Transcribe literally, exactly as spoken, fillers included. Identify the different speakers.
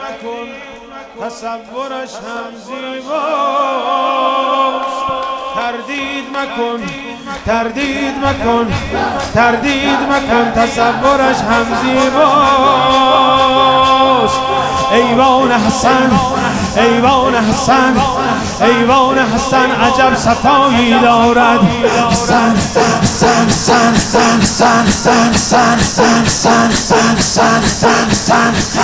Speaker 1: تصورش هم زیباست. تردید مکن تردید مکن تردید مکن تصورش هم زیباست. ایوان حسن ایوان حسن ایوان حسن عجب صفایی دارد. حسن حسن حسن حسن حسن حسن حسن حسن حسن حسن حسن